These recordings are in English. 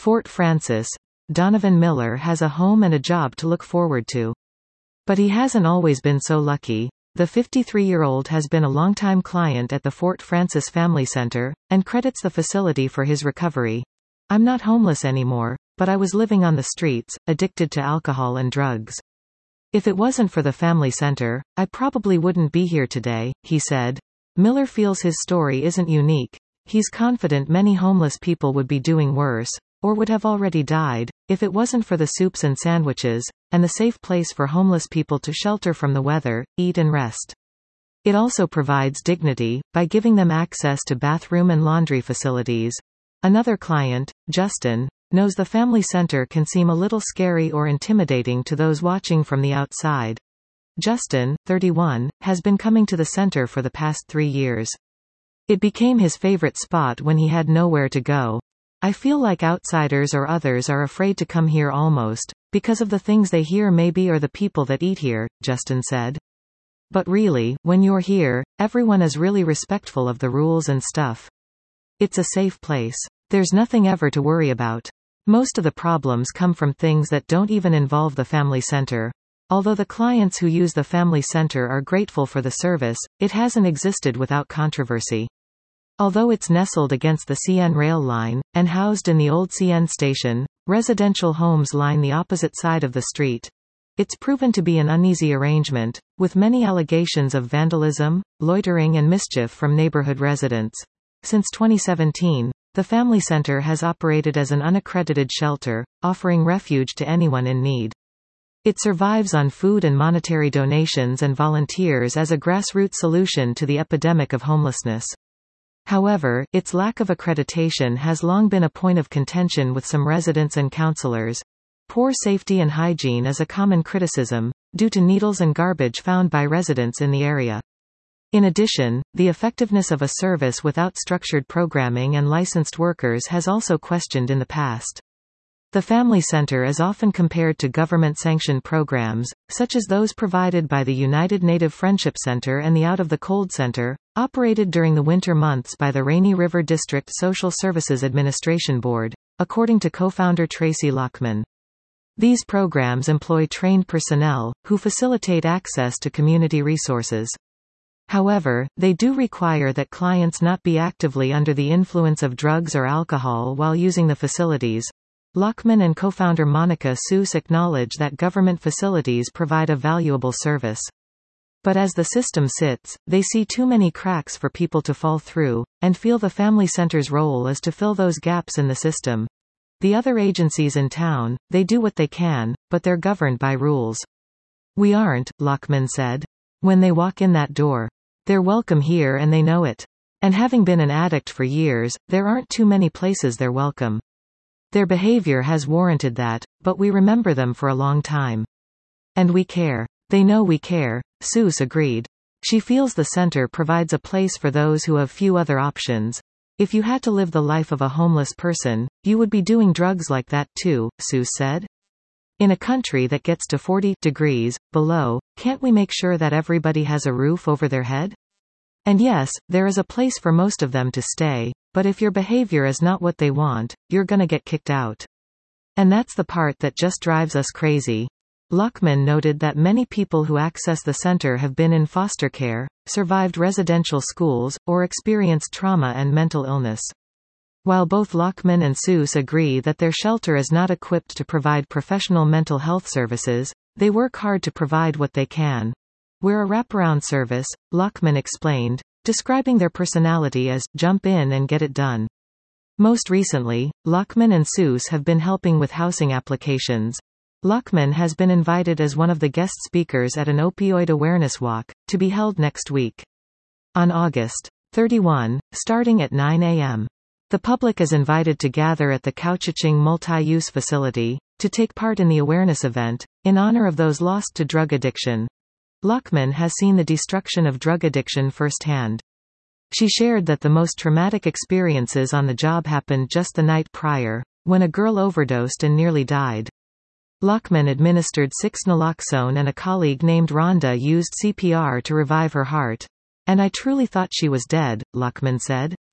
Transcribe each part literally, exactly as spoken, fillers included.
Fort Frances. Donovan Miller has a home and a job to look forward to. But he hasn't always been so lucky. The fifty-three-year-old has been a longtime client at the Fort Frances Family Center, and credits the facility for his recovery. "I'm not homeless anymore, but I was living on the streets, addicted to alcohol and drugs. If it wasn't for the family center, I probably wouldn't be here today," he said. Miller feels his story isn't unique. He's confident many homeless people would be doing worse, or would have already died, if it wasn't for the soups and sandwiches, and the safe place for homeless people to shelter from the weather, eat and rest. It also provides dignity, by giving them access to bathroom and laundry facilities. Another client, Justin, knows the family center can seem a little scary or intimidating to those watching from the outside. Justin, thirty-one, has been coming to the center for the past three years. It became his favorite spot when he had nowhere to go. "I feel like outsiders or others are afraid to come here almost, because of the things they hear maybe or the people that eat here," Justin said. "But really, when you're here, everyone is really respectful of the rules and stuff. It's a safe place. There's nothing ever to worry about. Most of the problems come from things that don't even involve the family center. Although the clients who use the family center are grateful for the service, it hasn't existed without controversy. Although it's nestled against the C N rail line, and housed in the old C N station, residential homes line the opposite side of the street. It's proven to be an uneasy arrangement, with many allegations of vandalism, loitering and mischief from neighborhood residents. Since twenty seventeen, the Family Center has operated as an unaccredited shelter, offering refuge to anyone in need. It survives on food and monetary donations and volunteers as a grassroots solution to the epidemic of homelessness. However, its lack of accreditation has long been a point of contention with some residents and counselors. Poor safety and hygiene is a common criticism, due to needles and garbage found by residents in the area. In addition, the effectiveness of a service without structured programming and licensed workers has also questioned in the past. The Family Center is often compared to government-sanctioned programs, such as those provided by the United Native Friendship Center and the Out of the Cold Center, operated during the winter months by the Rainy River District Social Services Administration Board, according to co-founder Tracy Lockman. These programs employ trained personnel, who facilitate access to community resources. However, they do require that clients not be actively under the influence of drugs or alcohol while using the facilities. Lockman and co-founder Monica Seuss acknowledge that government facilities provide a valuable service. But as the system sits, they see too many cracks for people to fall through, and feel the Family Center's role is to fill those gaps in the system. The other agencies in town, they do what they can, but they're governed by rules. "We aren't," Lockman said. "When they walk in that door. They're welcome here and they know it. And having been an addict for years, there aren't too many places they're welcome. Their behavior has warranted that, but we remember them for a long time. And we care. They know we care," Seuss agreed. She feels the center provides a place for those who have few other options. "If you had to live the life of a homeless person, you would be doing drugs like that too," Seuss said. "In a country that gets to forty degrees below, can't we make sure that everybody has a roof over their head? And yes, there is a place for most of them to stay, but if your behavior is not what they want, you're gonna get kicked out. And that's the part that just drives us crazy." Lockman noted that many people who access the center have been in foster care, survived residential schools, or experienced trauma and mental illness. While both Lockman and Seuss agree that their shelter is not equipped to provide professional mental health services, they work hard to provide what they can. "We're a wraparound service," Lockman explained, describing their personality as, "jump in and get it done." Most recently, Lockman and Seuss have been helping with housing applications. Lockman has been invited as one of the guest speakers at an opioid awareness walk, to be held next week. On August thirty-first, starting at nine a m The public is invited to gather at the Couchiching Multi-Use Facility, to take part in the awareness event, in honor of those lost to drug addiction. Lockman has seen the destruction of drug addiction firsthand. She shared that the most traumatic experiences on the job happened just the night prior, when a girl overdosed and nearly died. Lockman administered six naloxone and a colleague named Rhonda used C P R to revive her heart. "And I truly thought she was dead," Lockman said.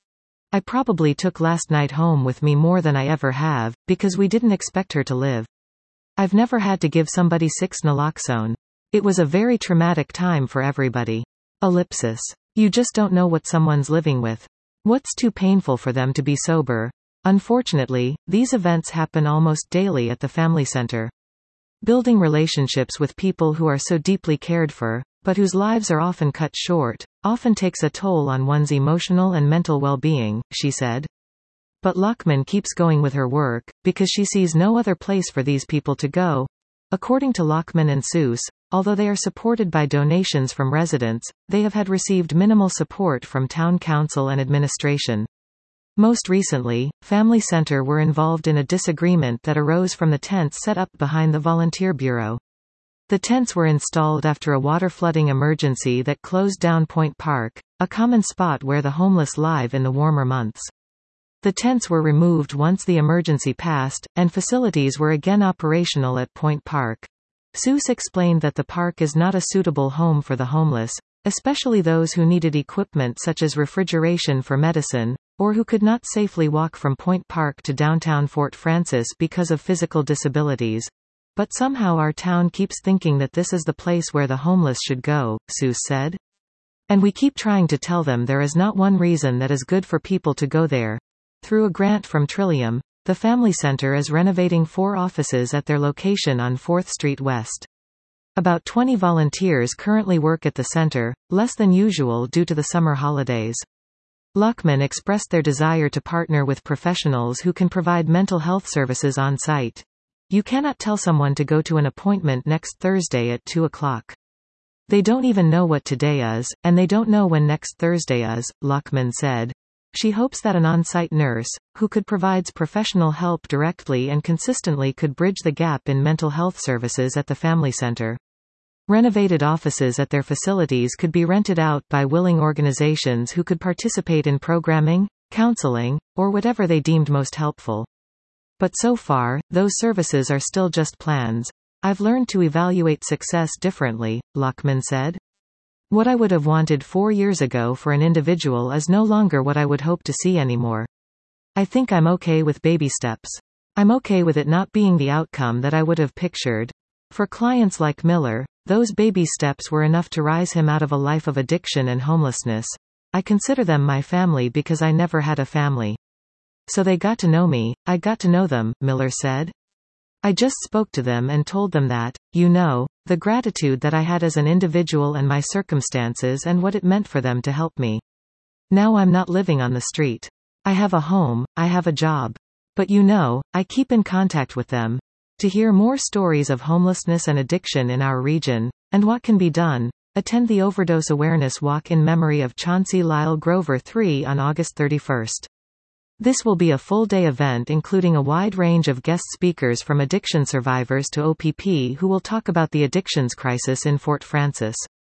I probably took last night home with me more than I ever have, because we didn't expect her to live. I've never had to give somebody six naloxone. It was a very traumatic time for everybody. Ellipsis. You just don't know what someone's living with. What's too painful for them to be sober? Unfortunately, these events happen almost daily at the family center. Building relationships with people who are so deeply cared for, but whose lives are often cut short, often takes a toll on one's emotional and mental well-being, she said. But Lachman keeps going with her work, because she sees no other place for these people to go. According to Lachman and Seuss, although they are supported by donations from residents, they have had received minimal support from town council and administration. Most recently, Family Center were involved in a disagreement that arose from the tents set up behind the Volunteer Bureau. The tents were installed after a water flooding emergency that closed down Point Park, a common spot where the homeless live in the warmer months. The tents were removed once the emergency passed, and facilities were again operational at Point Park. Seuss explained that the park is not a suitable home for the homeless, especially those who needed equipment such as refrigeration for medicine, or who could not safely walk from Point Park to downtown Fort Francis because of physical disabilities. But somehow our town keeps thinking that this is the place where the homeless should go, Seuss said. And we keep trying to tell them there is not one reason that is good for people to go there. Through a grant from Trillium, the Family Center is renovating four offices at their location on fourth Street West. About twenty volunteers currently work at the center, less than usual due to the summer holidays. Lachman expressed their desire to partner with professionals who can provide mental health services on site. You cannot tell someone to go to an appointment next Thursday at two o'clock. They don't even know what today is, and they don't know when next Thursday is, Lachman said. She hopes that an on-site nurse, who could provide professional help directly and consistently, could bridge the gap in mental health services at the family center. Renovated offices at their facilities could be rented out by willing organizations who could participate in programming, counseling, or whatever they deemed most helpful. But so far, those services are still just plans. I've learned to evaluate success differently, Lachman said. What I would have wanted four years ago for an individual is no longer what I would hope to see anymore. I think I'm okay with baby steps. I'm okay with it not being the outcome that I would have pictured. For clients like Miller, those baby steps were enough to rise him out of a life of addiction and homelessness. I consider them my family because I never had a family. So they got to know me, I got to know them, Miller said. I just spoke to them and told them that, you know, the gratitude that I had as an individual and my circumstances and what it meant for them to help me. Now I'm not living on the street. I have a home, I have a job. But you know, I keep in contact with them. To hear more stories of homelessness and addiction in our region, and what can be done, attend the Overdose Awareness Walk in memory of Chauncey Lyle Grover the third on August thirty-first. This will be a full-day event including a wide range of guest speakers from addiction survivors to O P P who will talk about the addictions crisis in Fort Francis.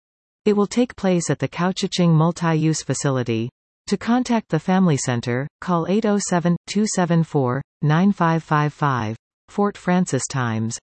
It will take place at the Couchiching Multi-Use Facility. To contact the Family Center, call eight oh seven, two seven four, nine five five five. Fort Francis Times.